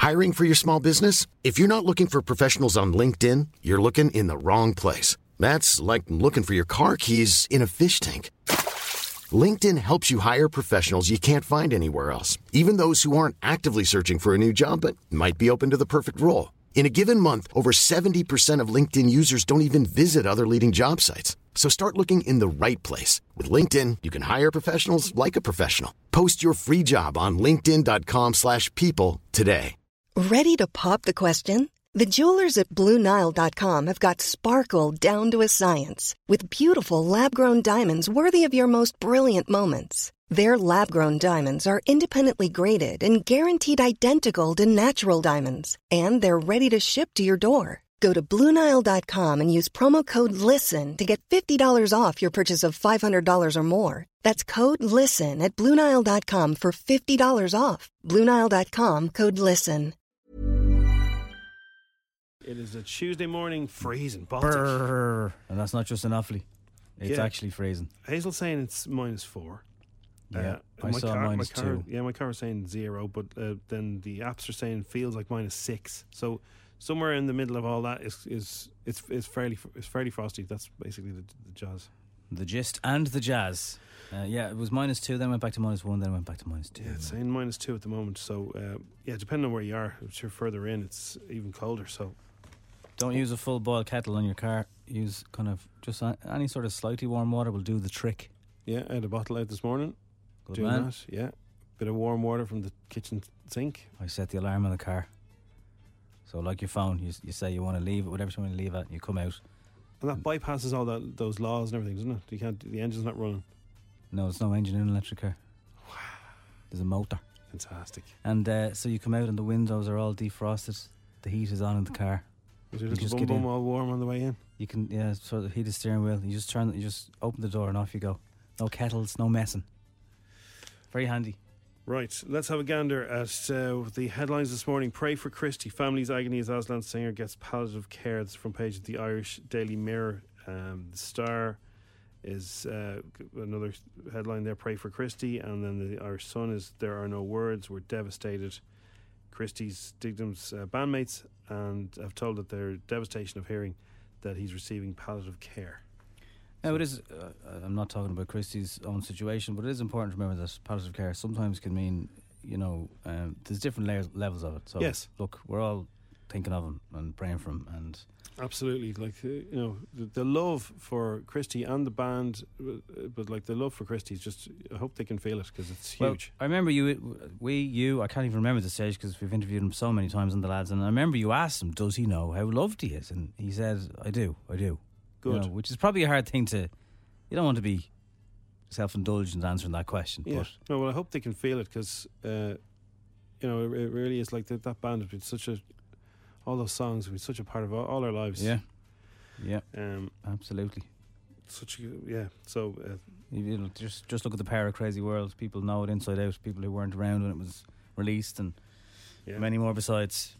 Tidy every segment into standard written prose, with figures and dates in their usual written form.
Hiring for your small business? If you're not looking for professionals on LinkedIn, you're looking in the wrong place. That's like looking for your car keys in a fish tank. LinkedIn helps you hire professionals you can't find anywhere else, even those who aren't actively searching for a new job but might be open to the perfect role. In a given month, over 70% of LinkedIn users don't even visit other leading job sites. So start looking in the right place. With LinkedIn, you can hire professionals like a professional. Post your free job on linkedin.com/people today. Ready to pop the question? The jewelers at BlueNile.com have got sparkle down to a science with beautiful lab-grown diamonds worthy of your most brilliant moments. Their lab-grown diamonds are independently graded and guaranteed identical to natural diamonds, and they're ready to ship to your door. Go to BlueNile.com and use promo code LISTEN to get $50 off your purchase of $500 or more. That's code LISTEN at BlueNile.com for $50 off. BlueNile.com, code LISTEN. It is a Tuesday morning, freezing, Baltic. Brrr. And that's not just an awfully. It's actually freezing. Hazel's saying it's -4. Yeah, I saw -2. Yeah, my car was saying 0, but then the apps are saying feels like -6. So somewhere in the middle of all that is fairly frosty. That's basically the jazz. The gist and the jazz. Yeah, it was -2, then went back to -1, then went back to -2. Yeah, it's saying -2 at the moment. So yeah, depending on where you are, if you're further in, it's even colder. So don't use a full boil kettle on your car. Use kind of just any sort of slightly warm water will do the trick. Yeah, I had a bottle out this morning. Good doing man. that. Yeah, bit of warm water from the kitchen sink. I set the alarm on the car. So like your phone, you say you want to leave it, whatever time you leave it, you come out. And that bypasses all those laws and everything, doesn't it? You can't. The engine's not running. No, there's no engine in an electric car. Wow. There's a motor. Fantastic. And so you come out and the windows are all defrosted. The heat is on in the car. Is your You little just bum get in. all warm on the way in? You can, sort of heat the steering wheel. You just open the door and off you go. No kettles, no messing. Very handy. Right, let's have a gander at the headlines this morning. Pray for Christie. Family's agony as Aslan singer gets palliative care. That's the front page of the Irish Daily Mirror. The Star is another headline there, Pray for Christie. And then the Irish Sun is There Are No Words. We're devastated. Christie's Digdam's bandmates and have told that their devastation of hearing that he's receiving palliative care. Now, it is, I'm not talking about Christie's own situation, but it is important to remember that palliative care sometimes can mean, there's different levels of it. So, yes. Look, we're all thinking of him and praying for him. And absolutely. Like, the love for Christie and the band, but like the love for Christie is just, I hope they can feel it because it's huge. Well, I remember I can't even remember the stage because we've interviewed him so many times on The Lads, and I remember you asked him, does he know how loved he is? And he said, I do. Good. Which is probably a hard thing to... You don't want to be self-indulgent answering that question. Yeah. But No, well, I hope they can feel it because, it really is like that band has been all those songs have been such a part of all our lives. Yeah. Yeah. Absolutely. So just look at the power of Crazy World. People know it inside out. People who weren't around when it was released, and many more besides.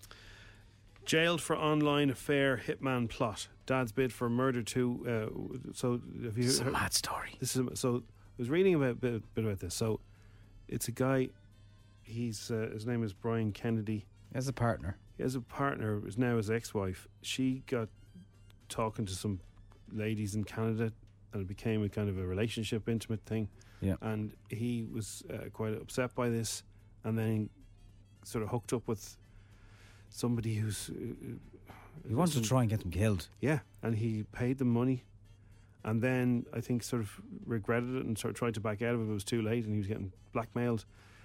Jailed for online affair, hitman plot. Dad's bid for murder too. So have you It's a heard? mad story. So I was reading a bit about this. So it's a guy. His name is Brian Kennedy. As a partner. He has a partner. Is now his ex-wife. She got talking to some ladies in Canada, and it became a kind of a relationship, intimate thing. Yeah. And he was quite upset by this, and then sort of hooked up with somebody who's He wanted to try and get them killed. Yeah, and he paid them money, and then I think sort of regretted it and sort of tried to back out of it, but it was too late, and he was getting blackmailed.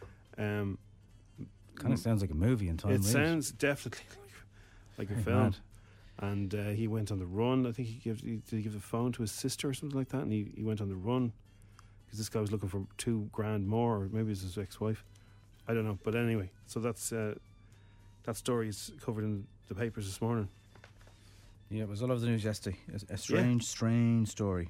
Kind of sounds like a movie in time. It sounds definitely like a Very film. mad. And he went on the run. I think did he give the phone to his sister or something like that, and he went on the run because this guy was looking for $2,000 more, or maybe it was his ex-wife. I don't know, but anyway, so that's that story is covered in the papers this morning. Yeah, it was all over the news yesterday. A strange story.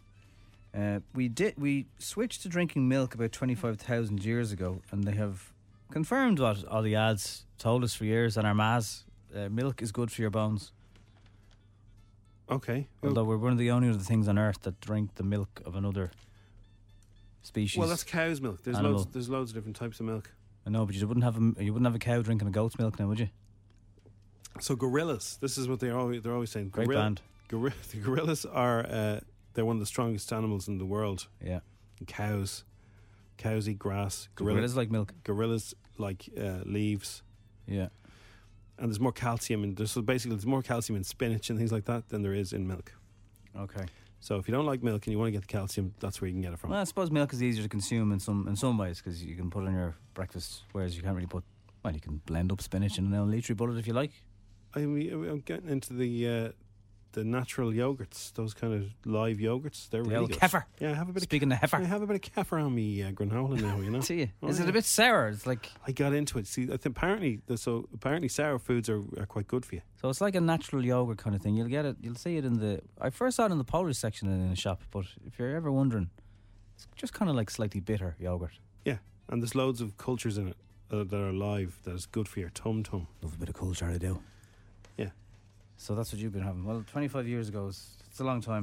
We switched to drinking milk about 25,000 years ago, and they have confirmed what all the ads told us for years on our Maz. Milk is good for your bones. Okay. Although we're one of the only other things on earth that drink the milk of another species. Well, that's cow's milk. There's Animal. loads of different types of milk. I know, but you wouldn't have a cow drinking a goat's milk now, would you? So gorillas, this is what they're always saying. Great band. The gorillas are they're one of the strongest animals in the world. Yeah. And cows eat grass. Gorillas like milk. Gorillas like leaves. Yeah. And there's more calcium there's more calcium in spinach and things like that than there is in milk. Okay. So if you don't like milk and you want to get the calcium, that's where you can get it from. Well, I suppose milk is easier to consume in some ways because you can put it in your breakfast, whereas you can't really put. Well, you can blend up spinach in an Litri bullet if you like. I'm getting into the natural yogurts, those kind of live yogurts. They're The really old good. kefir. Yeah, have a bit. Speaking of heifer, I have a bit of kefir on me granola now. You know. see you. Oh, Is it yeah. a bit sour? It's like I got into it. See, I think apparently sour foods are quite good for you. so. It's like a natural yogurt kind of thing. You'll get it. You'll see it in the. I first saw it in the Polish section in a shop, but if you're ever wondering, it's just kind of like slightly bitter yogurt. Yeah, and there's loads of cultures in it that are live. That is good for your tum. Love a bit of culture, I do. Yeah. So that's what you've been having. Well, 25 years ago, it's a long time.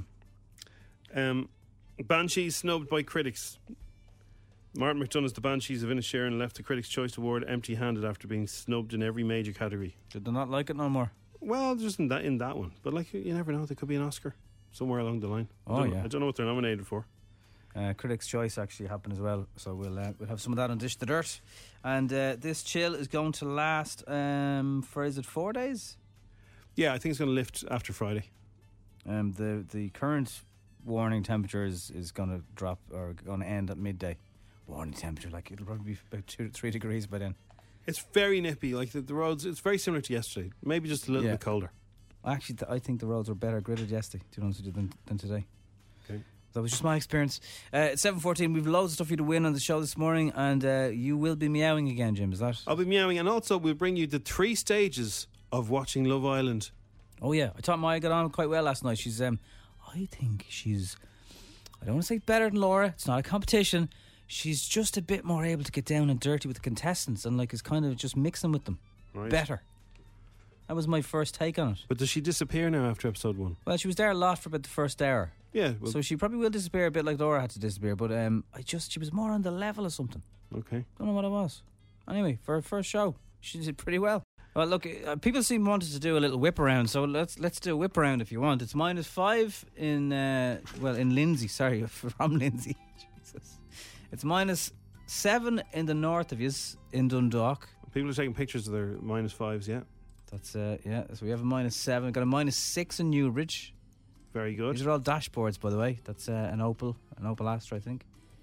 Banshees snubbed by critics. Martin McDonagh's The Banshees of Inisherin left the Critics' Choice Award empty-handed after being snubbed in every major category. Did they not like it no more? Well, just in that one, but like you never know, there could be an Oscar somewhere along the line. Oh, yeah. I don't know what they're nominated for. Critics' Choice actually happened as well, so we'll have some of that on Dish the Dirt. And this chill is going to last for, is it 4 days? Yeah, I think it's going to lift after Friday. The current warning temperature is going to drop or going to end at midday. Warning temperature, like it'll probably be about 2 to 3 degrees by then. It's very nippy, like the roads. It's very similar to yesterday, maybe just a little bit colder. Actually, I think the roads were better gridded yesterday, to be honest with you, than today. Okay. That was just my experience. It's 7:14. We've loads of stuff for you to win on the show this morning, and you will be meowing again, Jim. Is that? I'll be meowing, and also we'll bring you the 3 stages of watching Love Island. Oh yeah, I thought Maya got on quite well last night. She's, I think she's. I don't want to say better than Laura. It's not a competition. She's just a bit more able to get down and dirty with the contestants, and like is kind of just mixing with them better. That was my first take on it. But does she disappear now after episode 1? Well, she was there a lot for about the first hour. Yeah. Well, So she probably will disappear a bit like Laura had to disappear, but she was more on the level of something. okay. Don't know what it was. Anyway, for her first show, she did pretty well. Well, look, people seem wanted to do a little whip around, so let's do a whip around if you want. It's -5 in Lindsay. Sorry, from Lindsay. Jesus, it's -7 in the north of yous in Dundalk. People are taking pictures of their -5s. Yeah. That's yeah. So we have a -7. Got a -6 in Newbridge. Very good. These are all dashboards, by the way. That's an Opel Astra, I think.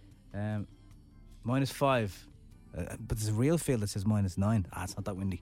-5, but there's a real field that says -9. It's not that windy.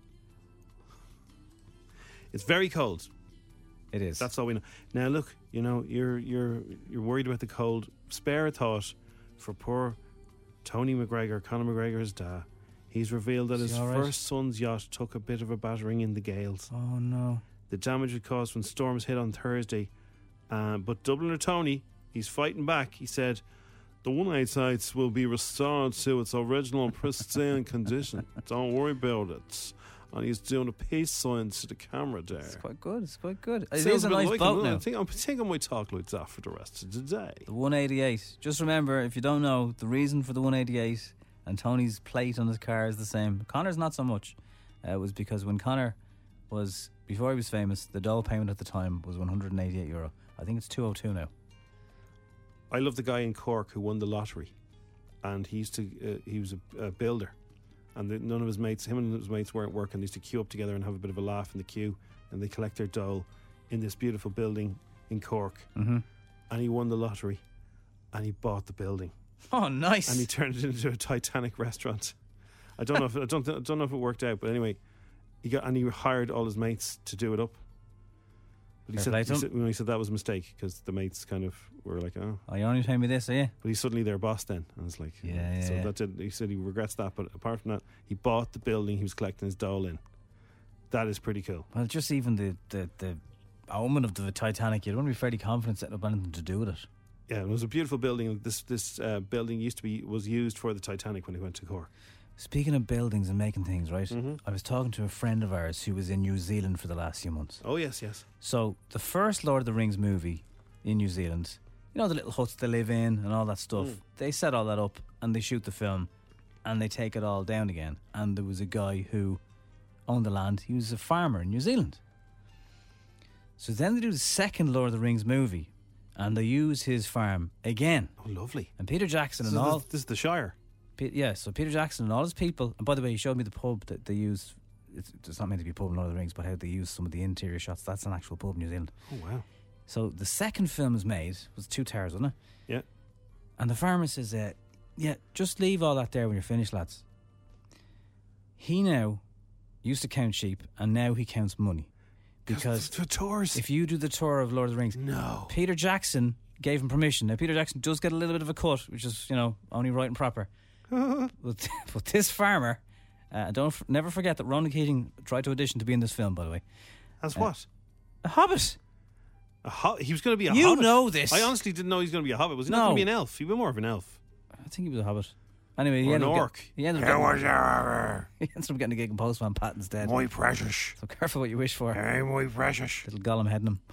It's very cold. It is. That's all we know. Now look, you know, you're worried about the cold. Spare a thought for poor Tony McGregor, Conor McGregor's dad. He's revealed that his first son's yacht took a bit of a battering in the gales. Oh no. The damage was caused when storms hit on Thursday. But Dubliner Tony, he's fighting back. He said, the 1-8 sites will be restored to its original pristine condition. Don't worry about it. And he's doing a peace sign to the camera there. It's quite good. It Sounds is a bit nice like boat him, now. I think I might talk like that for the rest of the day. The 188. Just remember, if you don't know, the reason for the 188 and Tony's plate on his car is the same. Connor's not so much. It was because when Connor was, before he was famous, the dole payment at the time was €188. I think it's 202 now. I love the guy in Cork who won the lottery, and he was a builder, and none of his mates, him and his mates weren't working. They used to queue up together and have a bit of a laugh in the queue, and they collect their dole in this beautiful building in Cork. Mm-hmm. And he won the lottery, and he bought the building. Oh, nice! And he turned it into a Titanic restaurant. I don't know if it worked out, but anyway, he hired all his mates to do it up. But he said that was a mistake because the mates kind of were like, "Oh, you only pay me this, are you?" But he's suddenly their boss then, and it's like, yeah. That's it. He said he regrets that, but apart from that, he bought the building he was collecting his dole in. That is pretty cool. Well, just even the omen of the Titanic, you'd want to be fairly confident setting up anything to do with it. Yeah, it was a beautiful building. This building was used for the Titanic when he went to Cork. Speaking of buildings and making things, right? Mm-hmm. I was talking to a friend of ours who was in New Zealand for the last few months. Oh, yes. So, the first Lord of the Rings movie in New Zealand, you know, the little huts they live in and all that stuff, they set all that up and they shoot the film and they take it all down again. And there was a guy who owned the land. He was a farmer in New Zealand. So then they do the second Lord of the Rings movie, and they use his farm again. Oh, lovely. And Peter Jackson This and is all... this is the Shire. So Peter Jackson and all his people... And by the way, he showed me the pub that they use. It's not meant to be a pub in Lord of the Rings, but how they use some of the interior shots. That's an actual pub in New Zealand. Oh, wow. So the second film was made. It was Two Towers, wasn't it? Yeah. And the farmer says, yeah, just leave all that there when you're finished, lads. He now used to count sheep, and now he counts money. Because the tours. if you do the tour of Lord of the Rings, No. Peter Jackson gave him permission. Now, Peter Jackson does get a little bit of a cut, which is, only right and proper. but this farmer, never forget that Ronan Keating tried to audition to be in this film, by the way. As what? A hobbit. He was going to be a You hobbit. know this. I honestly didn't know he was going to be a hobbit. Was he not No. going to be an elf? He'd be more of an elf. I think he was a hobbit. Anyway, he Or an ended up orc. he ended up getting a gig in Postman Patton's dead. My precious. So careful what you wish for. Hey, my precious. Little Gollum heading him.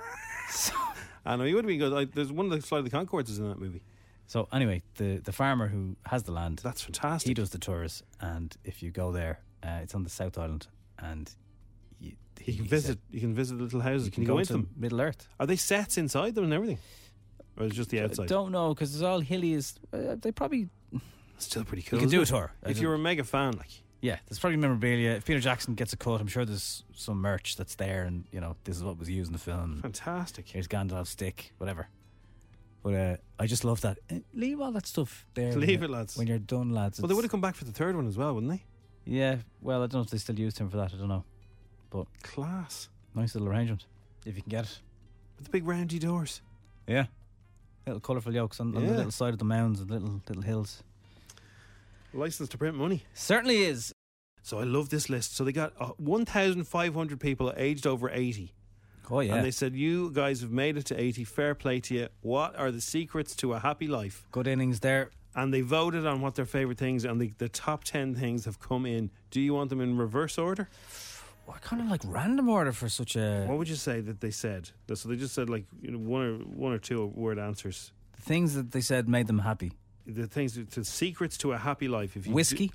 I know, he would have been good. There's one of the Flight of the Conchords is in that movie. So anyway, the farmer who has the land, That's fantastic. he does the tours, and if you go there, it's on the South Island, and You can visit little houses. Can you go into them? Middle Earth. Are they sets inside them and everything? Or is it just the I outside? don't know, because it's all hilly. They probably... Still pretty cool. You can do a isn't it? tour. If you're a mega fan, like. Yeah, there's probably memorabilia. If Peter Jackson gets a cut, I'm sure there's some merch that's there, and this is what was used in the film. Fantastic. Here's Gandalf's stick, whatever. But I just love that. Leave all that stuff there. Leave it, lads. When you're done, lads. Well, they would have come back for the third one as well, wouldn't they? Yeah, well, I don't know if they still used him for that. I don't know. But Class. nice little arrangement, if you can get it. With the big roundy doors. Yeah. Little colourful yolks on the little side of the mounds and little hills. License to print money. Certainly is. So I love this list. So they got 1,500 people aged over 80. Oh, yeah. And they said, you guys have made it to 80. Fair play to you. What are the secrets to a happy life? Good innings there. And they voted on what their favourite things, and the top 10 things have come in. Do you want them in reverse order? What kind of random order for such a... What would you say that they said? So they just said one or two word answers. The things that they said made them happy. The things, the secrets to a happy life. If you Whiskey?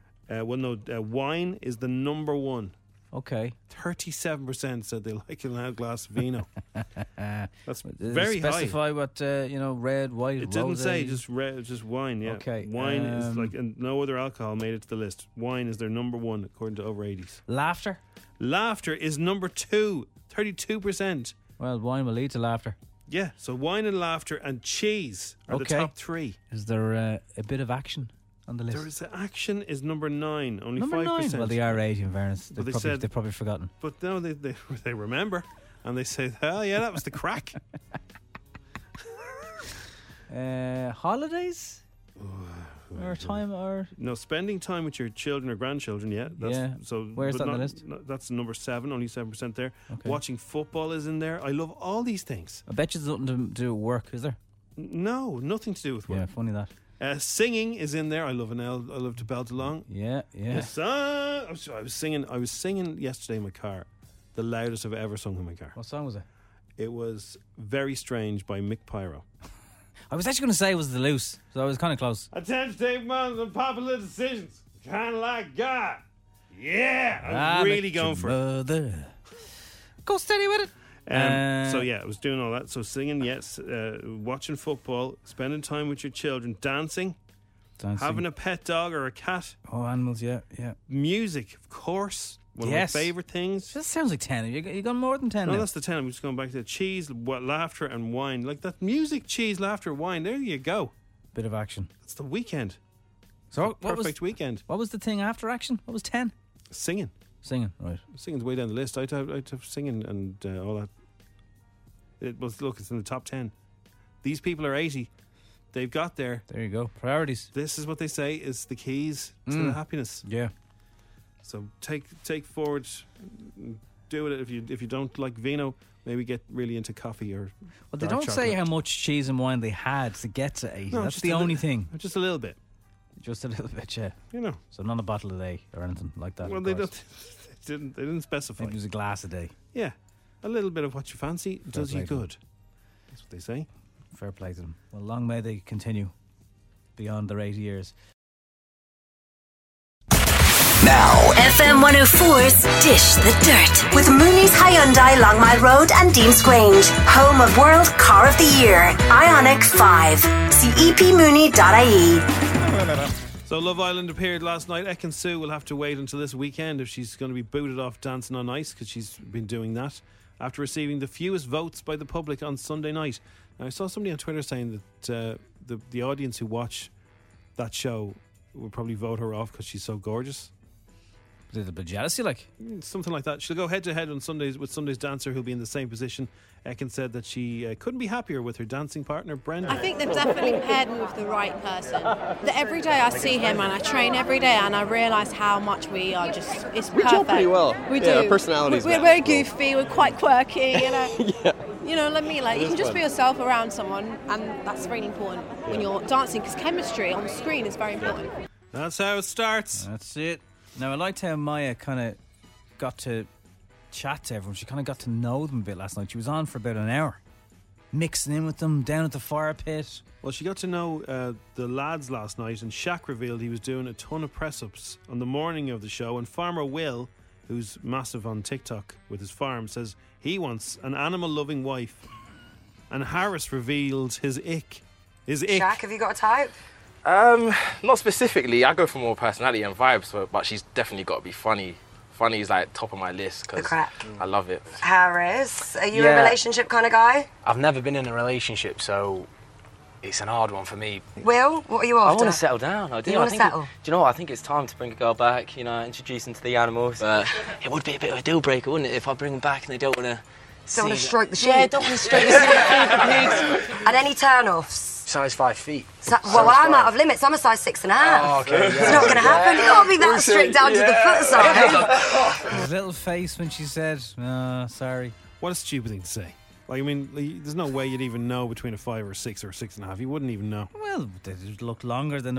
Wine is the number one. Okay. 37% said they like a loud glass of vino. That's Did very it high. specify what, red, white, It didn't rosé? say, just wine, yeah. Okay, Wine is and no other alcohol made it to the list. Wine is their number one, according to over 80s. Laughter? Laughter is number 2, 32%. Well, wine will lead to laughter. Yeah, so wine and laughter and cheese are the top 3. Is there a bit of action on the list? There is action is number 9, only Number 5%. 9. Well, they are 80 in fairness. But they've probably forgotten. But no, they remember, and they say, "Hell yeah, that was the crack." Holidays? Or time, or... No, spending time with your children or grandchildren, yeah. So where's but that on the list? That's number 7, only 7% there. Okay. Watching football is in there. I love all these things. I bet you there's nothing to do with work, is there? No, nothing to do with work. Yeah, funny that. Singing is in there. I love I love to belt along. Yeah. I was singing yesterday in my car, the loudest I've ever sung in my car. What song was it? It was Very Strange by Mick Pyro. I was actually going to say it was The Loose, so I was kind of close. I tend to take my unpopular decisions, kind of like God. Yeah, I was really going for it. Go steady with it. So yeah, I was doing all that. So singing, yes, watching football, spending time with your children, dancing, having a pet dog or a cat. Oh, animals, yeah. Music, of course. One of my favourite things. That sounds like 10. You gone more than 10 No, now. that's the 10. I'm just going back to cheese, laughter and wine. Like that music, cheese, laughter, wine. There you go. Bit of action. That's the weekend. So Perfect weekend. What was the thing after action? What was 10? Singing. Singing, right. Singing's way down the list. I'd have singing and all that. It's in the top 10. These people are 80. They've got there. There you go. Priorities. This is what they say is the keys to the happiness. Yeah. So take forward, do it. If you don't like vino, maybe get really into coffee or. Well, they don't say how much cheese and wine they had to get to 80. No, that's just the only thing. Just a little bit. Just a little bit, yeah. So not a bottle a day or anything like that. Well, they didn't specify. Maybe it was a glass a day. Yeah, a little bit of what you fancy does you play to them. good. That's what they say. Fair play to them. Well, long may they continue beyond their 80 years. FM 104's Dish the Dirt with Mooney's Hyundai Longmire Road and Dean's Grange, home of World Car of the Year, Ioniq 5. See epmooney.ie. So Love Island appeared last night. Ekin Sue will have to wait until this weekend if she's going to be booted off Dancing on Ice, because she's been doing that after receiving the fewest votes by the public on Sunday night. Now, I saw somebody on Twitter saying that the audience who watch that show will probably vote her off because she's so gorgeous. A little bit jealousy, like? Something like that. She'll go head to head on Sundays with Sunday's dancer who'll be in the same position. Ekin said that she couldn't be happier with her dancing partner, Brendan. I think they've definitely paired me with the right person. That every day I see him and I train every day and I realise how much we are just, it's perfect. We gel pretty well. We yeah, do. Personalities. We're very goofy, we're quite quirky, you know. Yeah. You know, like me, like you can just be yourself around someone, and that's really important when you're dancing, because chemistry on the screen is very important. That's how it starts. That's it. Now, I liked how Maya kind of got to chat to everyone. She kind of got to know them a bit last night. She was on for about an hour, mixing in with them down at the fire pit. Well, she got to know the lads last night, and Shaq revealed he was doing a ton of press-ups on the morning of the show, and Farmer Will, who's massive on TikTok with his farm, says he wants an animal-loving wife. And Harris revealed his ick. Shaq, have you got a type? Not specifically. I go for more personality and vibes, but she's definitely got to be funny. Funny is like top of my list because I love it. Harris, are you a relationship kind of guy? I've never been in a relationship, so it's an hard one for me. Will, what are you after? I want to settle down. I do. You want to settle? Do you know what? I think it's time to bring a girl back, you know, introduce them to the animals. It would be a bit of a deal breaker, wouldn't it, if I bring them back and they don't want to... Don't want to stroke the sheep? Yeah, don't want to stroke the sheep. And any turn-offs? Size 5 feet. Well, I'm out of limits. I'm a size 6.5. Oh, okay. It's not going to happen. You can't be that strict down to the foot size. His little face when she said, sorry. What a stupid thing to say. Like, I mean, there's no way you'd even know between a 5 or a 6 or a 6.5. You wouldn't even know. Well, they look longer than a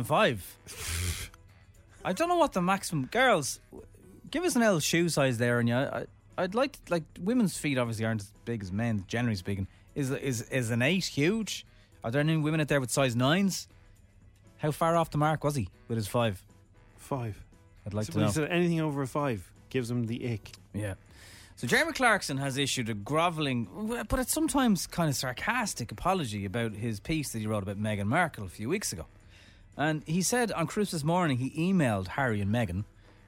5. I don't know what the maximum... Girls, give us an L shoe size there, and I'd like women's feet obviously aren't as big as men's, generally speaking. Is an 8 huge? Are there any women out there with size 9s? How far off the mark was he with his 5? 5. I'd like to He know. said anything over a 5 gives him the ick. Yeah. So Jeremy Clarkson has issued a grovelling, but it's sometimes kind of sarcastic apology about his piece that he wrote about Meghan Markle a few weeks ago. And he said on Christmas morning he emailed Harry and Meghan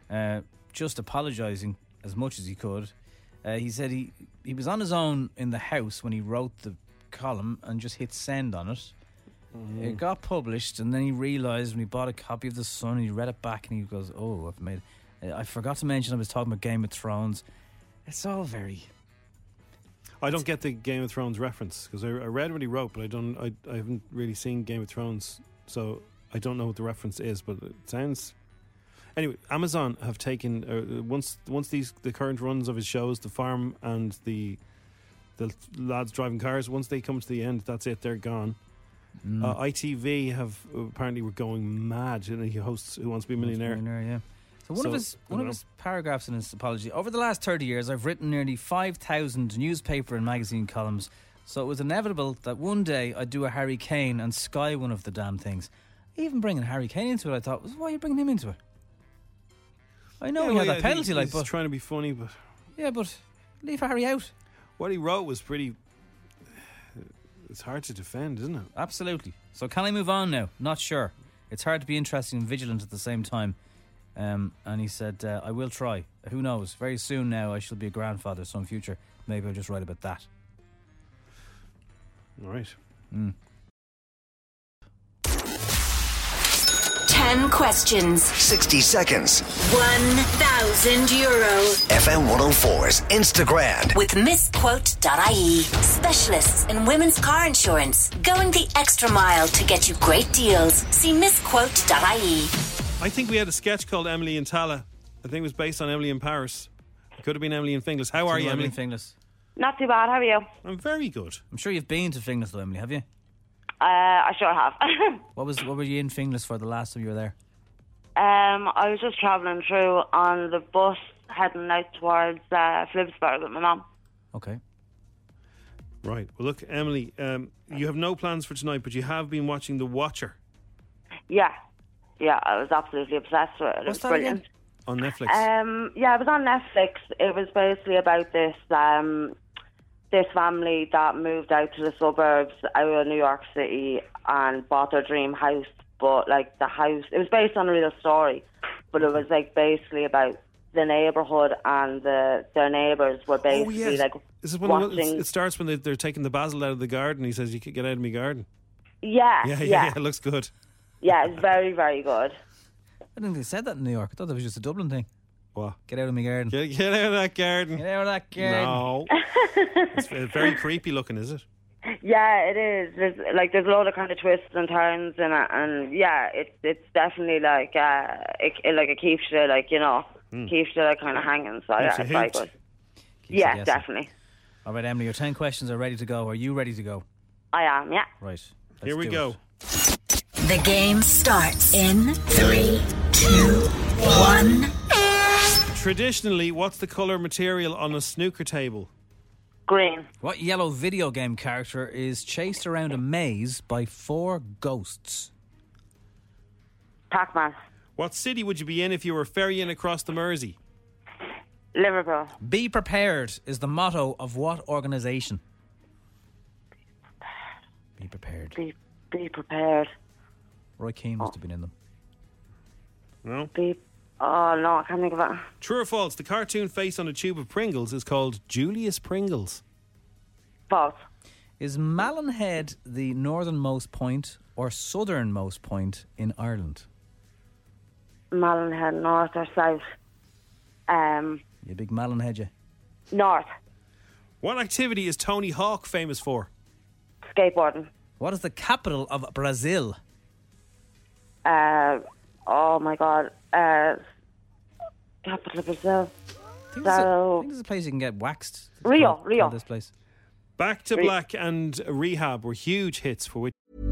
just apologising as much as he could. He said he was on his own in the house when he wrote the column and just hit send on it. It got published, and then he realised when he bought a copy of The Sun and he read it back and he goes, I forgot to mention I was talking about Game of Thrones. It's all very... I don't get the Game of Thrones reference, because I read what he wrote, but I haven't really seen Game of Thrones, so I don't know what the reference is, but it sounds... Anyway, Amazon have taken once the current runs of his shows, The Farm and the lads driving cars, once they come to the end, that's it, they're gone. ITV have apparently were going mad, and he hosts Who Wants to Be a Millionaire. Yeah. So one of his paragraphs in his apology: over the last 30 years, I've written nearly 5,000 newspaper and magazine columns, so it was inevitable that one day I'd do a Harry Kane and sky one of the damn things. Even bringing Harry Kane into it, I thought, why are you bringing him into it? I know he had that penalty, he's trying to be funny, but leave Harry out. What he wrote was pretty... It's hard to defend, isn't it? Absolutely. So can I move on now? Not sure. It's hard to be interesting and vigilant at the same time. And he said, I will try. Who knows? Very soon now I shall be a grandfather, some future. Maybe I'll just write about that. All right. 10 questions. 60 seconds. €1,000. FM 104's Instagram. With misquote.ie. Specialists in women's car insurance. Going the extra mile to get you great deals. See misquote.ie. I think we had a sketch called Emily in Tala. I think it was based on Emily in Paris. It could have been Emily in Finglas. How are you, Emily? Finglas. Not too bad, how are you? I'm very good. I'm sure you've been to Finglas though, Emily, have you? I sure have. What were you in Finglas for the last time you were there? I was just travelling through on the bus heading out towards Flibsburg with my mum. Okay. Right. Well, look, Emily, you have no plans for tonight, but you have been watching The Watcher. Yeah, I was absolutely obsessed with it. What's It was that brilliant. again? On Netflix? Yeah, it was on Netflix. It was basically about this this family that moved out to the suburbs out of New York City and bought their dream house. But like the house, it was based on a real story, but it was like basically about the neighbourhood and their neighbours were basically like This is watching. It starts when they're taking the basil out of the garden. He says, "You could get out of my garden." Yeah. It looks good. Yeah, it's very, very good. I didn't think they said that in New York. I thought that was just a Dublin thing. What? Get out of my garden. Get out of that garden. Get out of that garden. No. It's very creepy looking, is it? Yeah, it is. There's a lot of kind of twists and turns in it, and yeah, it's definitely like it keeps you keeps you like kind of hanging. So yeah, it's very good. Yeah, definitely. All right, Emily, your 10 questions are ready to go. Are you ready to go? I am. Yeah. Right. Here we go. The game starts in 3, 2, 1. Traditionally, what's the colour material on a snooker table? Green. What yellow video game character is chased around a maze by 4 ghosts? Pac-Man. What city would you be in if you were ferrying across the Mersey? Liverpool. Be prepared is the motto of what organisation? Be prepared. Be prepared. Roy Keane must have been in them. No? Oh, no, I can't think of it. True or false? The cartoon face on a tube of Pringles is called Julius Pringles. False. Is Malin the northernmost point or southernmost point in Ireland? Malin north or south? You big Malin you. North. What activity is Tony Hawk famous for? Skateboarding. What is the capital of Brazil? Oh my God. Capital of Brazil. I think there's a place you can get waxed. Rio. This place. Back to Black and Rehab were huge hits for which...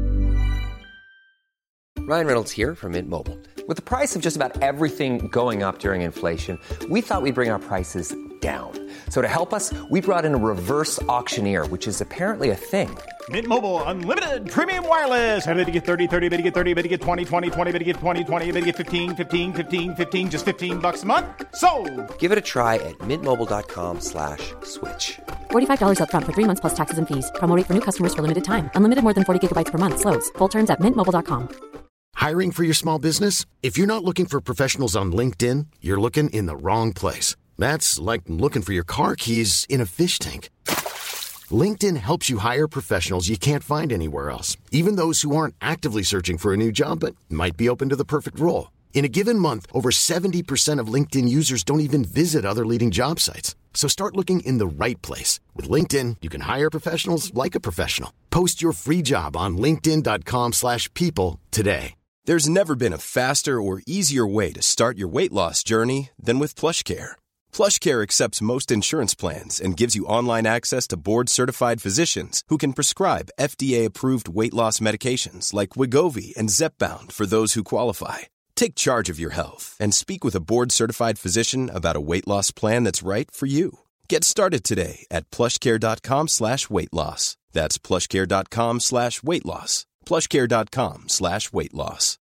Ryan Reynolds here from Mint Mobile. With the price of just about everything going up during inflation, we thought we'd bring our prices down. So to help us, we brought in a reverse auctioneer, which is apparently a thing. Mint Mobile Unlimited Premium Wireless. How to get 30, 30, bit to get 30, bit to get 20, 20, 20, bit to get 20, 20, bit to get 15, 15, 15, 15, just $15 a month? Sold! Give it a try at mintmobile.com/switch. $45 up front for 3 months plus taxes and fees. Promo rate for new customers for limited time. Unlimited more than 40 gigabytes per month. Slows full terms at mintmobile.com. Hiring for your small business? If you're not looking for professionals on LinkedIn, you're looking in the wrong place. That's like looking for your car keys in a fish tank. LinkedIn helps you hire professionals you can't find anywhere else, even those who aren't actively searching for a new job but might be open to the perfect role. In a given month, over 70% of LinkedIn users don't even visit other leading job sites. So start looking in the right place. With LinkedIn, you can hire professionals like a professional. Post your free job on linkedin.com/people today. There's never been a faster or easier way to start your weight loss journey than with PlushCare. PlushCare accepts most insurance plans and gives you online access to board-certified physicians who can prescribe FDA-approved weight loss medications like Wegovy and Zepbound for those who qualify. Take charge of your health and speak with a board-certified physician about a weight loss plan that's right for you. Get started today at plushcare.com/weight-loss. That's plushcare.com/weight-loss. plushcare.com/weight-loss.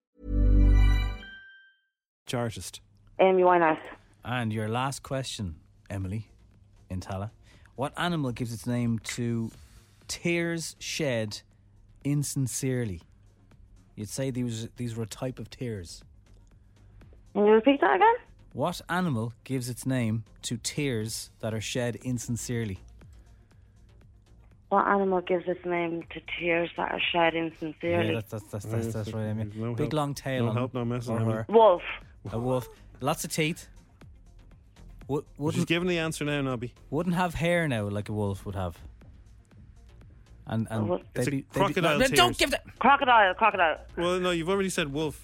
Artist. Amy Winehouse. And your last question, Emily, in Tala. What animal gives its name to tears shed insincerely? You'd say these were a type of tears. Can you repeat that again? What animal gives its name to tears that are shed insincerely? What animal gives its name to tears that are shed insincerely? Yeah, that's right, Amy. Big long tail no on help, no messing on her. Wolf. A wolf. Lots of teeth. She's giving the answer now, Nobby. Wouldn't have hair now like a wolf would have. And it's crocodile tears. Don't give that. Crocodile. Well, no, you've already said wolf.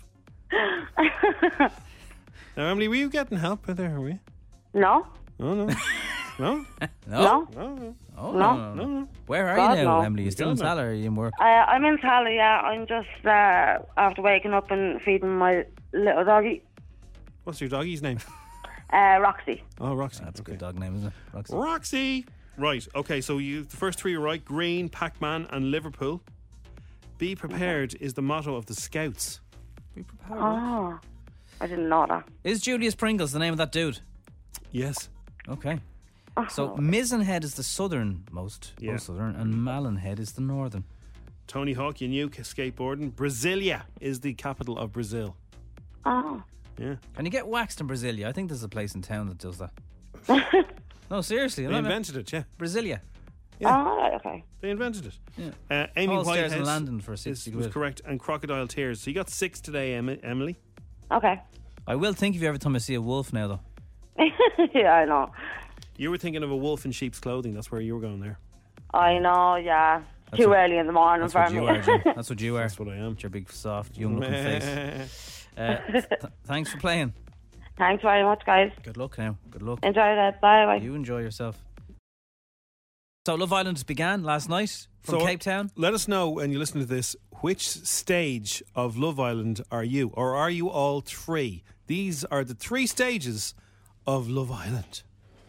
Now, Emily, were you getting help there, were you? No. Oh, no. No? No. No. Where are God, you now, no. Emily? You still in Tala or are you in work? I'm in Tala, yeah. I'm just after waking up and feeding my little doggy. What's your doggy's name? Roxy. Oh, Roxy. That's a good dog name, isn't it? Roxy. Right, okay, so the first three are right. Green, Pac-Man and Liverpool. Be prepared is the motto of the Scouts. Be prepared. Oh. I didn't know that. Is Julius Pringles the name of that dude? Yes. Okay. So Mizenhead is the southernmost, most southern, and Mallinhead is the northern. Tony Hawk, you knew skateboarding. Brasilia is the capital of Brazil. Oh. Yeah. Can you get waxed in Brasilia? I think there's a place in town that does that. No, seriously. They invented it, yeah. Brasilia. Yeah. Oh, right, okay. They invented it. Yeah. Amy All stairs Whitehead in London for 60 was quid. correct. And Crocodile Tears. So you got 6 today, Emily. Okay. I will think of you every time I see a wolf now, though. Yeah, I know. You were thinking of a wolf in sheep's clothing. That's where you were going there. I know, yeah. Too early in the morning for me. That's what you are. That's what I am. With your big, soft, young-looking face. Thanks for playing. Thanks very much, guys. Good luck now. Good luck. Enjoy that. Bye. You enjoy yourself. So Love Island began last night from Cape Town. Let us know when you listen to this, which stage of Love Island are you? Or are you all 3? These are the 3 stages of Love Island.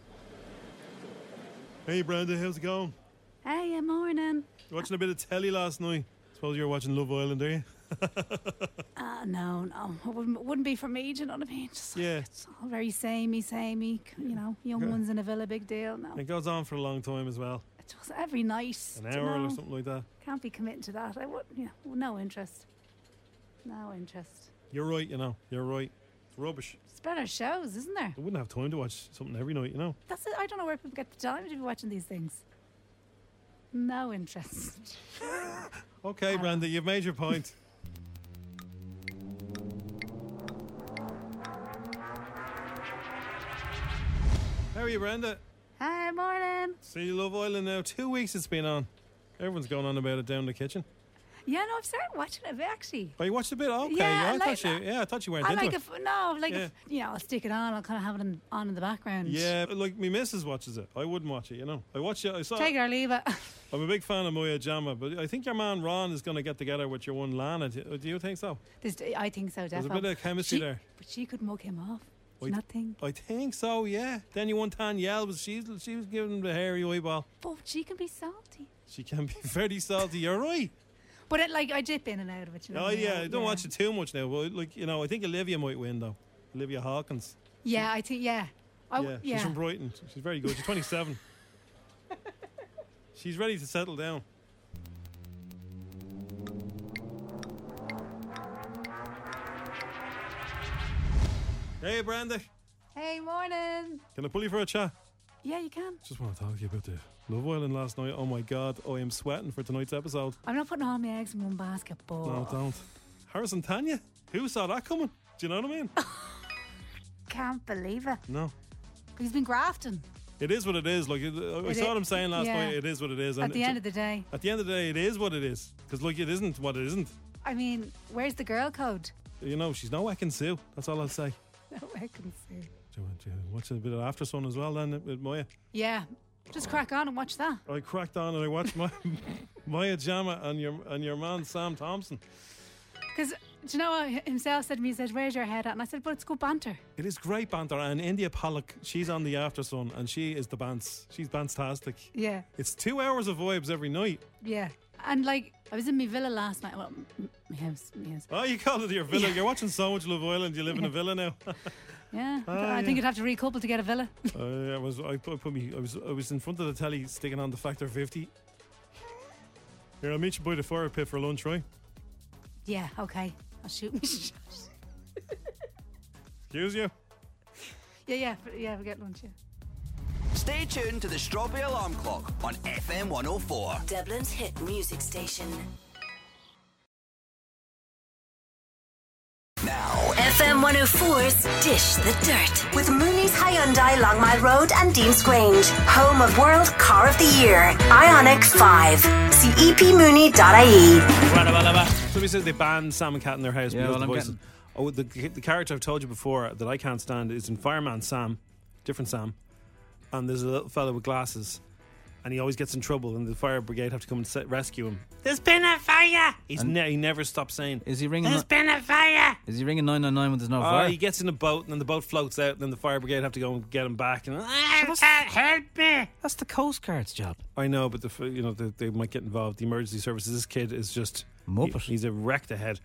Hey Brenda, how's it going? Hey, morning. Watching a bit of telly last night. Suppose you were watching Love Island, are you? No. It wouldn't be for me, do you know what I mean? Just, it's all very samey, you know, young ones in a villa, big deal. No. It goes on for a long time as well. It's just every night. An hour or something like that. Can't be committing to that. I wouldn't, no interest. No interest. You're right, You're right. It's rubbish. It's better shows, isn't there? I wouldn't have time to watch something every night, That's it. I don't know where people get the time to be watching these things. No interest. Okay, Brenda, you've made your point. How are you, Brenda? Hi, morning. See Love Island now. 2 weeks it's been on. Everyone's going on about it down in the kitchen. Yeah, no, I've started watching it a bit, actually. Oh, you watched a bit? Okay. Yeah, I thought you weren't into it. If I'll stick it on. I'll kind of have it on in the background. Yeah, like my missus watches it. I wouldn't watch it, I watch it. I saw. Take it or leave it. I'm a big fan of Moya Jama, but I think your man Ron is going to get together with your one Lana. Do you think so? I think so, definitely. There's a bit of chemistry there. But she could mug him off. Nothing. I think so, yeah. Then you want Tanyelle, she was giving him the hairy eyeball. But she can be salty. She can be very salty. You're right. But I dip in and out of it. Oh yeah, I don't watch it too much now. But I think Olivia might win though. Olivia Hawkins. Yeah, I think she's from Brighton. She's very good. She's 27. She's ready to settle down. Hey, Brenda. Hey, morning. Can I pull you for a chat? Yeah, you can. Just want to talk to you about the Love Island last night. Oh my God, I am sweating for tonight's episode. I'm not putting all my eggs in one basket, but... No, don't. Harrison Tanya? Who saw that coming? Do you know what I mean? Can't believe it. No. He's been grafting. It is what it is. I saw him saying last night, it is what it is. At the end of the day. At the end of the day, it is what it is. Because it isn't what it isn't. I mean, where's the girl code? She's no Ekin Sue. That's all I'll say. No Ekin Sue. Do you watch a bit of After Sun as well then with Moya? Yeah. Just crack on and watch that. I cracked on and I watched Moya Jama and your man Sam Thompson. Because, do you know what himself said to me? He said, where's your head at? And I said, but it's good banter. It is great banter. And India Pollock, she's on the After Sun and she is the bants. She's bantastic. Yeah. It's 2 hours of vibes every night. Yeah. And I was in my villa last night. Well, my house. Oh, you call it your villa. Yeah. You're watching so much Love Island. You live in a villa now. Yeah, I think you'd have to recouple to get a villa. I was in front of the telly sticking on the Factor 50. Here, I'll meet you by the fire pit for lunch, right? Yeah, okay. I'll shoot me shot. Excuse you? Yeah, we'll get lunch, yeah. Stay tuned to the Strawberry Alarm Clock on FM 104. Dublin's hit music station. Now, FM 104's Dish the Dirt with Mooney's Hyundai Longmire Road and Dean's Grange, home of World Car of the Year, Ioniq 5. See epmooney.ie. Somebody says they banned Sam and Cat in their house because of the voices. The character I've told you before that I can't stand is in Fireman Sam, different Sam, and there's a little fella with glasses. And he always gets in trouble, and the fire brigade have to come and rescue him. There's been a fire! He never stops saying, is he ringing? There's been a fire! Is he ringing 999 when there's no fire? He gets in a boat, and then the boat floats out, and then the fire brigade have to go and get him back. And can't help me! That's the Coast Guard's job. I know, but they might get involved. The emergency services. This kid is just Muppet. He's a wrecked ahead.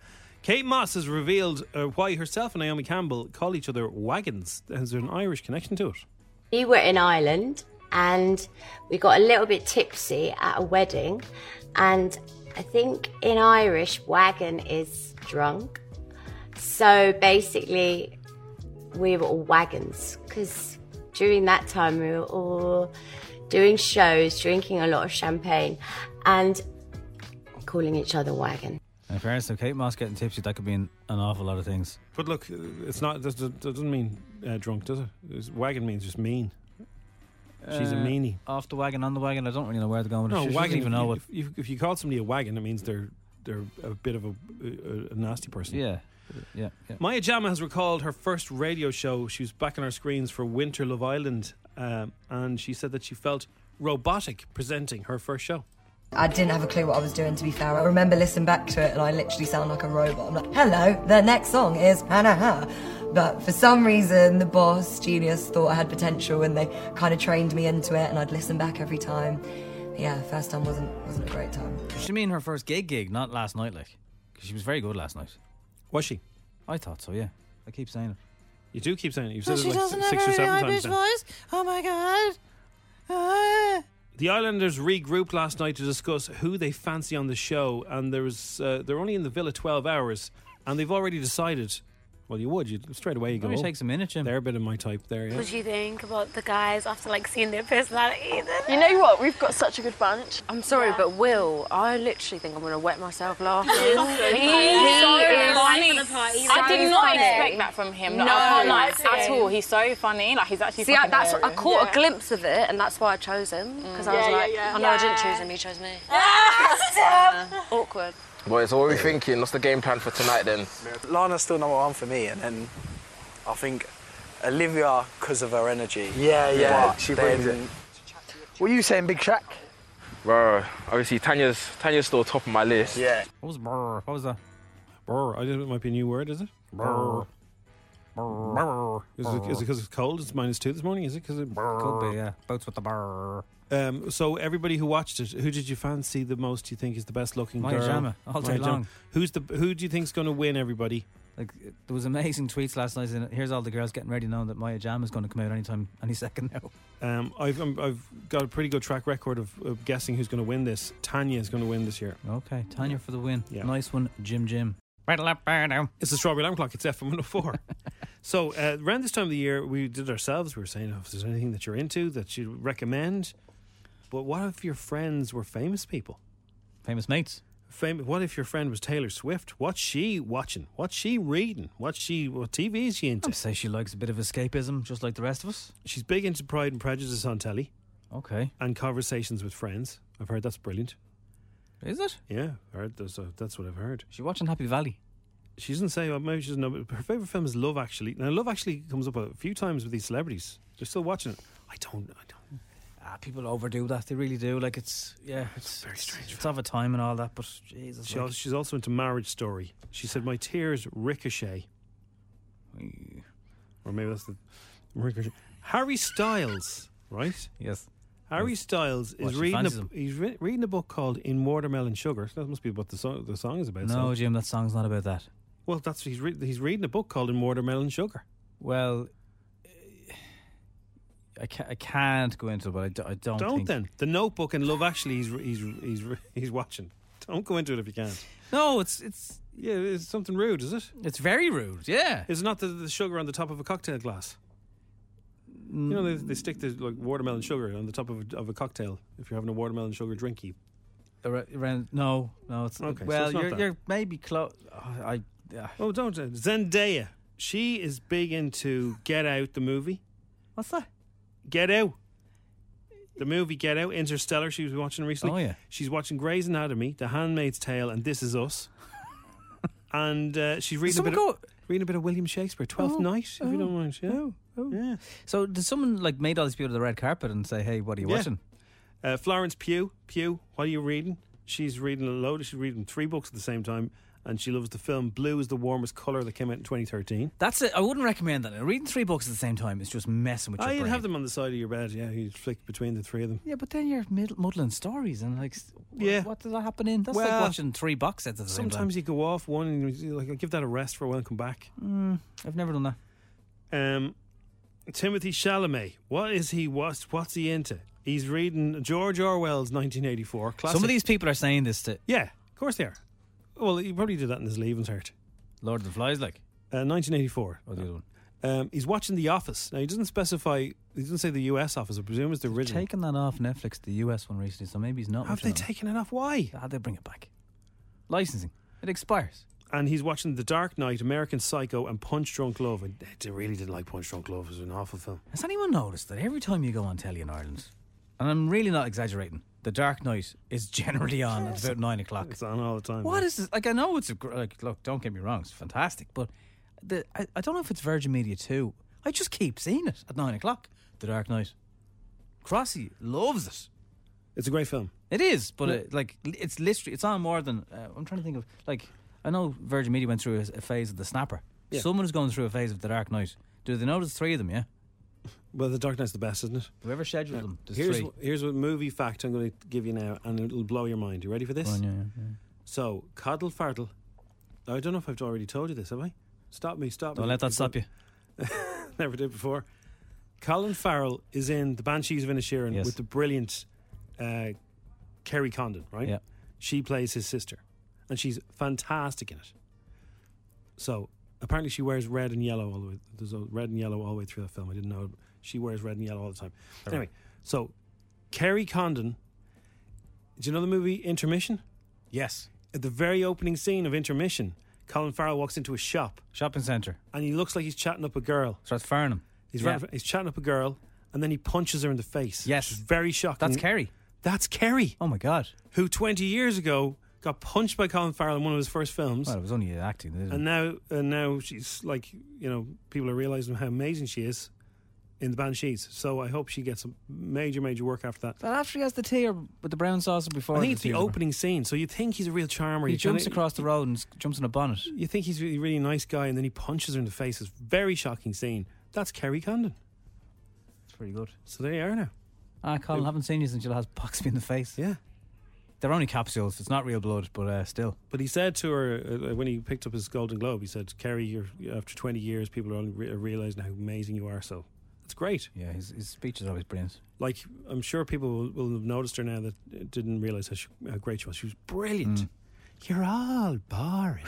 Kate Moss has revealed why herself and Naomi Campbell call each other wagons. Is there an Irish connection to it? We were in Ireland and we got a little bit tipsy at a wedding, and I think in Irish, wagon is drunk. So basically, we were all wagons because during that time we were all doing shows, drinking a lot of champagne and calling each other wagon. In fairness, so Kate Moss getting tipsy, that could mean an awful lot of things. But look, it's not. That doesn't mean drunk, does it? Wagon means just mean. She's a meanie. Off the wagon, on the wagon. I don't really know where they're going. No, she wagon. Even know what. If you call somebody a wagon, it means they're a bit of a nasty person. Yeah. Maya Jama has recalled her first radio show. She was back on our screens for Winter Love Island, and she said that she felt robotic presenting her first show. I didn't have a clue what I was doing, to be fair. I remember listening back to it and I literally sound like a robot. I'm like, hello, the next song is Panaha. But for some reason, the boss, Genius, thought I had potential and they kind of trained me into it, and I'd listen back every time. Yeah, first time wasn't a great time. Does she mean her first gig, not last night, like? Because she was very good last night. Was she? I thought so, yeah. I keep saying it. You do keep saying it. You've said it she like doesn't 6 have or 7 any times Irish now. voice. Oh my God. The Islanders regrouped last night to discuss who they fancy on the show, and they're only in the Villa 12 hours, and they've already decided. Well, you'd straight away you go. Only takes a minute, Jim. They're a bit of my type there. Yeah. What do you think about the guys after seeing their personality? You know what? We've got such a good bunch. I'm sorry, but Will, I literally think I'm going to wet myself laughing. He is so funny. I did not expect that from him. No, at all. He's so funny. He's actually. See, I caught a glimpse of it, and that's why I chose him. Because I was I know I didn't choose him. He chose me. Awkward. Boys, so what are we thinking? What's the game plan for tonight then? Lana's still number one for me, and then I think Olivia because of her energy. Yeah, she brings it. What are you saying, Big Shaq? Bro, obviously Tanya's still top of my list. Yeah. What was brr? What was that? Brr. I think it might be a new word, is it? Brr. Brr. Is it because it's cold? It's -2 this morning, is it? Could be, yeah. Boats with the brr. So everybody who watched it, who did you fancy the most? You think is the best looking Maya girl? Jama, all day long. Who do you think's going to win? Everybody. Like, there was amazing tweets last night. And here's all the girls getting ready now that Maya Jama is going to come out any second now. I've got a pretty good track record of guessing who's going to win this. Tanya is going to win this year. Okay, Tanya for the win. Yeah. Nice one, Jim. It's the Strawberry Alarm Clock. It's FM 104. So around this time of the year, we did ourselves. We were saying, if there's anything that you're into that you'd recommend. But what if your friends were famous people? Famous mates? What if your friend was Taylor Swift? What's she watching? What's she reading? What TV is she into? I'd say she likes a bit of escapism, just like the rest of us. She's big into Pride and Prejudice on telly. Okay. And Conversations with Friends. I've heard that's brilliant. Is it? Yeah, I heard that's what I've heard. She's watching Happy Valley. She doesn't say. Maybe she doesn't know. But her favourite film is Love Actually. Now, Love Actually comes up a few times with these celebrities. They're still watching it. I don't. People overdo that. They really do. Like, it's very strange. It's of a time and all that, but Jesus. She's also into Marriage Story. She said, "My tears ricochet." Or maybe that's the ricochet. Harry Styles, right? Yes. Harry Styles is reading a book called In Watermelon Sugar. That must be what the song is about. No, Jim, that song's not about that. Well, he's reading a book called In Watermelon Sugar. Well, I can't go into it, but I don't. Don't then. The Notebook and Love Actually, he's watching. Don't go into it if you can't. No, it's something rude, is it? It's very rude. Yeah. Is it not the sugar on the top of a cocktail glass? You know, they stick the watermelon sugar on the top of a cocktail. If you're having a watermelon sugar drinky. Around no, it's okay. Well, so it's you're maybe close. Oh, don't Zendaya. She is big into Get Out, the movie. What's that? Get Out. The movie Get Out, Interstellar. She was watching recently. Oh yeah. She's watching Grey's Anatomy, The Handmaid's Tale, and This Is Us. And she's reading a bit of William Shakespeare, Twelfth Night, if you don't mind. Yeah. Yeah. So did someone made all these people to the red carpet and say, "Hey, what are you watching?" Florence Pugh, what are you reading? She's reading a load. She's reading 3 books at the same time, and she loves the film Blue is the Warmest Colour that came out in 2013. That's it. I wouldn't recommend that. Reading 3 books at the same time is just messing with your brain. You'd have them on the side of your bed. Yeah, you'd flick between the 3 of them. Yeah, but then you're muddling stories and Yeah. What does that happen in? That's like watching 3 box sets at the same time. Sometimes you go off one and you're like, I'll give that a rest for a while and come back. I've never done that. Timothy Chalamet. What is he? What's he into? He's reading George Orwell's 1984. Classic. Some of these people are saying this to... Yeah, of course they are. Well, he probably did that in his leaving cert. Lord of the Flies, like? 1984. Oh, the other one. He's watching The Office. Now, he doesn't specify... He doesn't say the US Office. I presume it's the original. Taken that off Netflix, the US one recently, so maybe he's not. Have they taken it off? Why? How'd they bring it back? Licensing. It expires. And he's watching The Dark Knight, American Psycho, and Punch Drunk Love. I really didn't like Punch Drunk Love. It was an awful film. Has anyone noticed that every time you go on telly in Ireland, and I'm really not exaggerating, The Dark Knight is generally on at about 9 o'clock. It's on all the time. What is this? Like, I know it's look, don't get me wrong, it's fantastic, but I don't know if it's Virgin Media too. I just keep seeing it at 9 o'clock. The Dark Knight. Crossy loves it. It's a great film. It is, but it's literally, it's on more than, I'm trying to think of, like, I know Virgin Media went through a phase of The Snapper. Yeah. Someone is going through a phase of The Dark Knight. Do they know there's 3 of them, yeah? Well, The Dark Knight's the best, isn't it? Whoever scheduled them, there's 3. Here's what movie fact I'm going to give you now, and it'll blow your mind. You ready for this? Oh, yeah. So, Coddle Fartle. I don't know if I've already told you this, have I? Stop me. Don't let that stop you. Never did before. Colin Farrell is in The Banshees of Inisherin with the brilliant Kerry Condon, right? Yeah. She plays his sister, and she's fantastic in it. So, apparently she wears red and yellow all the way. There's a red and yellow all the way through that film. I didn't know. She wears red and yellow all the time. Anyway, so Kerry Condon. Do you know the movie Intermission? Yes. At the very opening scene of Intermission, Colin Farrell walks into a shopping centre, and he looks like he's chatting up a girl. Starts firing him. He's chatting up a girl, and then he punches her in the face. Yes. Which is very shocking. That's Kerry. That's Kerry. Oh my God. Who 20 years ago got punched by Colin Farrell in one of his first films. Well, it was only acting. And now she's like, people are realising how amazing she is in The Banshees. So I hope she gets some major work after that. But after he has the tea or with the brown sauce before. I think it's the opening scene. So you think he's a real charmer. He jumps across the road and jumps in a bonnet. You think he's a really nice guy, and then he punches her in the face. It's a very shocking scene. That's Kerry Condon. It's pretty good. So there you are now. Colin, I haven't seen you since you last boxed me in the face. Yeah. They're only capsules. It's not real blood, but still. But he said to her, when he picked up his Golden Globe, he said, Kerry, after 20 years, people are only realising how amazing you are, so it's great. Yeah, his speech is always brilliant. Like, I'm sure people will have noticed her now that didn't realise how great she was. She was brilliant. You're all boring.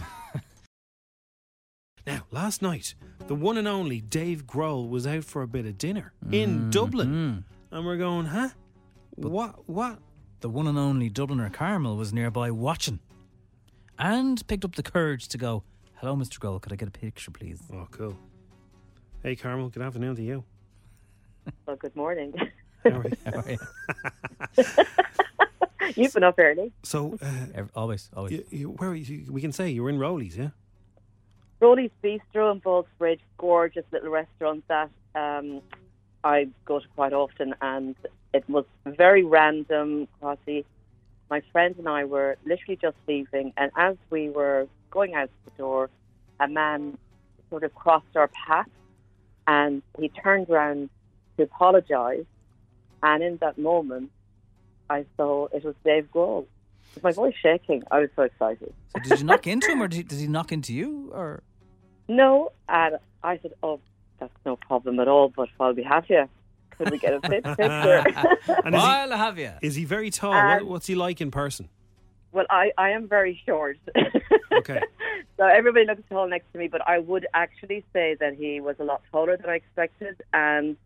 Now, last night, the one and only Dave Grohl was out for a bit of dinner in Dublin. And we're going, huh? But what? The one and only Dubliner Carmel was nearby watching and picked up the courage to go, hello, Mr. Grohl, could I get a picture, please? Oh, cool. Hey, Carmel, good afternoon to you. Well, good morning. How are you? You've been up early. So, always. Where are you? We can say you were in Rowley's, yeah? Rowley's Bistro in Ballsbridge, gorgeous little restaurant that I go to quite often, and it was very random. My friend and I were literally just leaving, and as we were going out the door, a man sort of crossed our path, and he turned around to apologise, and in that moment, I saw it was Dave Grohl. With my voice shaking, I was so excited. So did you knock into him, or did he knock into you? Or no, and I said, "Oh, that's no problem at all. But while we have you, could we get a picture?" While I have you, is he very tall? What's he like in person? Well, I am very short. Okay. So everybody looks tall next to me, but I would actually say that he was a lot taller than I expected, and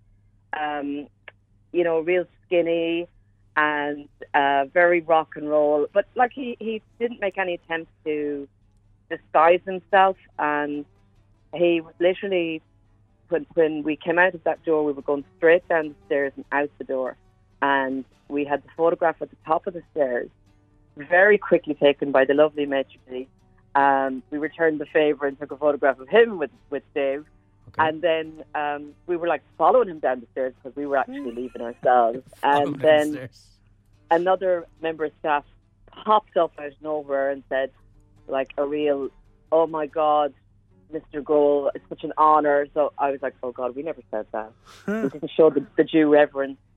real skinny. And very rock and roll, but like he didn't make any attempt to disguise himself, and he was literally, when we came out of that door, we were going straight down the stairs and out the door, and we had the photograph at the top of the stairs, very quickly taken by the lovely maitre d'. We returned the favour and took a photograph of him with Dave. Okay. And then we were like following him down the stairs because we were actually leaving ourselves. And then another member of staff popped up out of nowhere and said, like a real, "Oh my God, Mr. Grohl, it's such an honour." So I was like, "Oh God, we never said that." We didn't show the due reverence.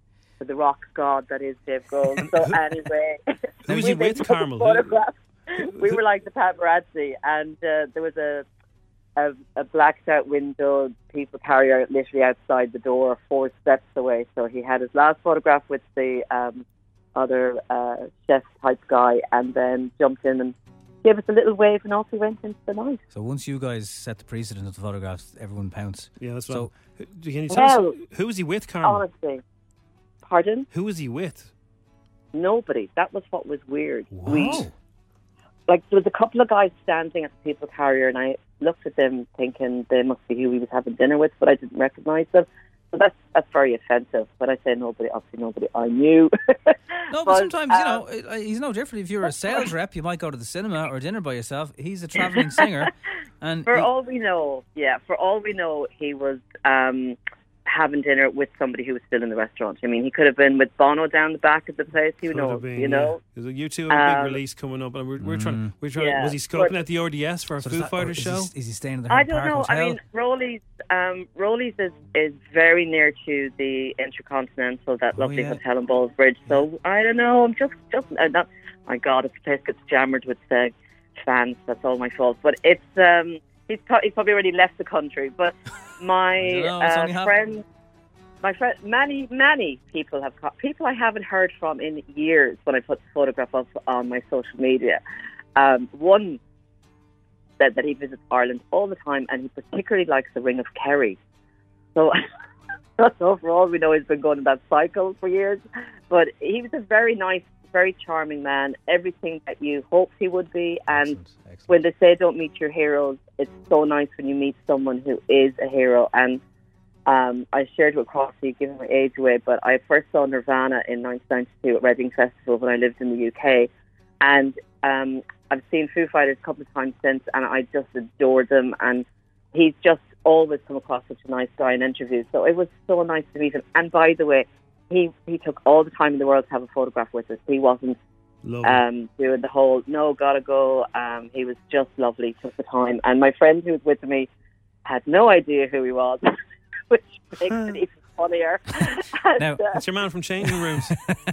to the rock god that is Dave Grohl. So anyway, Who was he with, Carmel? We were like the paparazzi, and there was a blacked out window people carrier literally outside the door 4 steps away. So he had his last photograph with the other chef type guy, and then jumped in and gave us a little wave, and off we went into the night. So once you guys set the precedent of the photographs, everyone pounced. Yeah, that's so. Can you tell us who was he with, Carmel? Honestly, pardon? Who was he with? Nobody. That was what was weird. Wow. Like, there was a couple of guys standing at the people carrier, and I looked at them thinking they must be who he was having dinner with, but I didn't recognise them. So that's very offensive. When I say nobody, obviously nobody I knew. No, but sometimes, he's no different. If you're a sales rep, you might go to the cinema or dinner by yourself. He's a travelling singer. And for all we know, he was having dinner with somebody who was still in the restaurant. I mean, he could have been with Bono down the back of the place. Who knows? You know, you two have a big release coming up, and we're trying. Yeah, was he scoping at the RDS for a Foo Fighters show? Is he staying in the I don't know. I mean, Rolly's is very near to the Intercontinental, that lovely hotel in Ballsbridge. So I don't know. I'm just not. My God, if the place gets jammered with fans, that's all my fault. But it's he's probably already left the country. But my friend, many people have people I haven't heard from in years when I put the photograph up on my social media. One said that he visits Ireland all the time, and he particularly likes the Ring of Kerry. So for all we know, he's been going in that cycle for years. But he was a very nice, very charming man. Everything that you hoped he would be. And excellent. When they say don't meet your heroes, it's so nice when you meet someone who is a hero. And I shared with Crossy, giving my age away, but I first saw Nirvana in 1992 at Reading Festival when I lived in the UK. And I've seen Foo Fighters a couple of times since, and I just adored them. And he's just always come across such a nice guy in interviews. So it was so nice to meet him. And by the way, he took all the time in the world to have a photograph with us. He wasn't doing the whole, no, gotta go. He was just lovely, took the time. And my friend who was with me had no idea who he was, which makes it even funnier. Now, it's your man from Changing Rooms.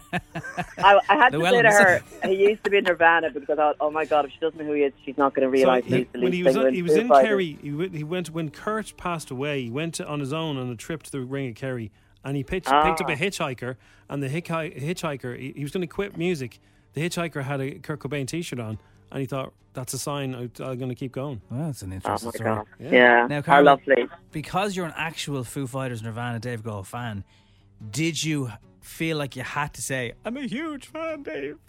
I had to say to her, he used to be in Nirvana, because I thought, oh my God, if she doesn't know who he is, she's not going to realise he's the lead singer. He was in Kerry. He went when Kurt passed away. He went on his own on a trip to the Ring of Kerry, and he picked up a hitchhiker. And the hitchhiker, he was going to quit music. The hitchhiker had a Kurt Cobain T-shirt on, and he thought, that's a sign I'm going to keep going. Well, that's an interesting story. God. Yeah. Now, how lovely. Because you're an actual Foo Fighters, Nirvana, Dave Grohl fan, did you feel like you had to say, I'm a huge fan, Dave?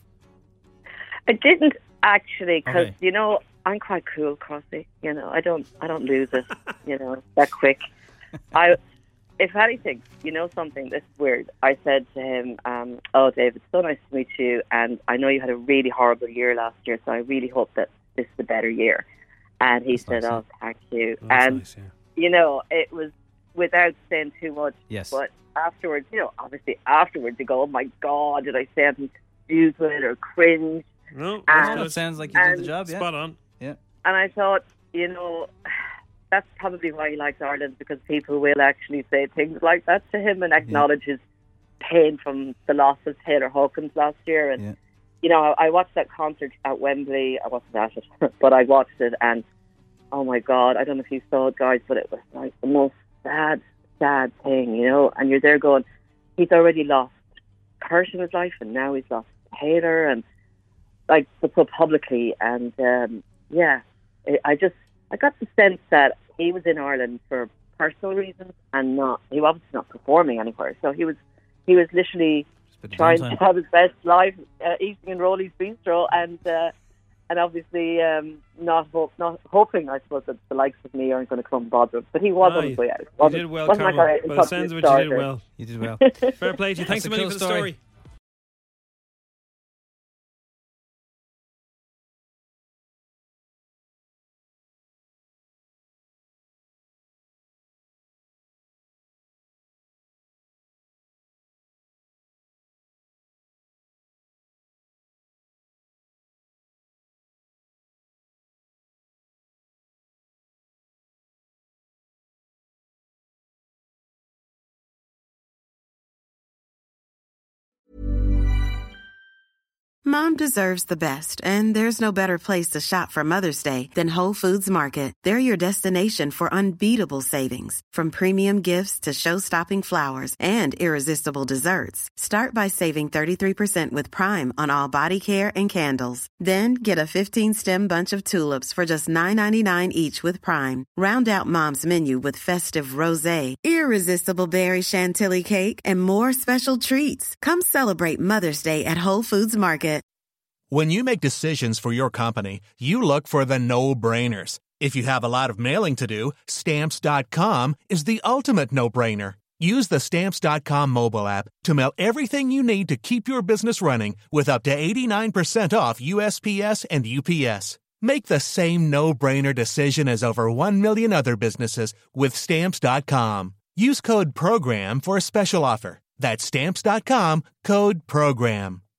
I didn't actually, because you know, I'm quite cool, Crossy. You know, I don't lose it. You know, that quick. If anything, you know something, this is weird. I said to him, oh, Dave, it's so nice to meet you, and I know you had a really horrible year last year, so I really hope that this is a better year. And he said, oh, thank you. And, you know, it was without saying too much. Yes. But afterwards, you know, obviously afterwards you go, oh my God, did I say something stupid or cringe? No, it sounds like you did the job, yeah. Spot on. Yeah. And I thought, you know, that's probably why he likes Ireland, because people will actually say things like that to him and acknowledge his pain from the loss of Taylor Hawkins last year. And, you know, I watched that concert at Wembley. I wasn't at it, but I watched it, and, oh my God, I don't know if you saw it, guys, but it was like the most sad thing, you know. And you're there going, he's already lost Kurt in his life, and now he's lost Taylor, and, like, so publicly. And, I got the sense that he was in Ireland for personal reasons, and he was obviously not performing anywhere. So he was literally trying to have his best life, eating in Rolly's Bistro, and obviously not hoping, I suppose, that the likes of me aren't going to come and bother him. But he was on his way out. You did well, Carmel. By the sounds of it, you did well. You did well. Fair play to you. Thanks a million for the story. Mom deserves the best, and there's no better place to shop for Mother's Day than Whole Foods Market. They're your destination for unbeatable savings, from premium gifts to show-stopping flowers and irresistible desserts. Start by saving 33% with Prime on all body care and candles. Then get a 15-stem bunch of tulips for just $9.99 each with Prime. Round out Mom's menu with festive rosé, irresistible berry chantilly cake, and more special treats. Come celebrate Mother's Day at Whole Foods Market. When you make decisions for your company, you look for the no-brainers. If you have a lot of mailing to do, Stamps.com is the ultimate no-brainer. Use the Stamps.com mobile app to mail everything you need to keep your business running with up to 89% off USPS and UPS. Make the same no-brainer decision as over 1 million other businesses with Stamps.com. Use code PROGRAM for a special offer. That's Stamps.com, code PROGRAM.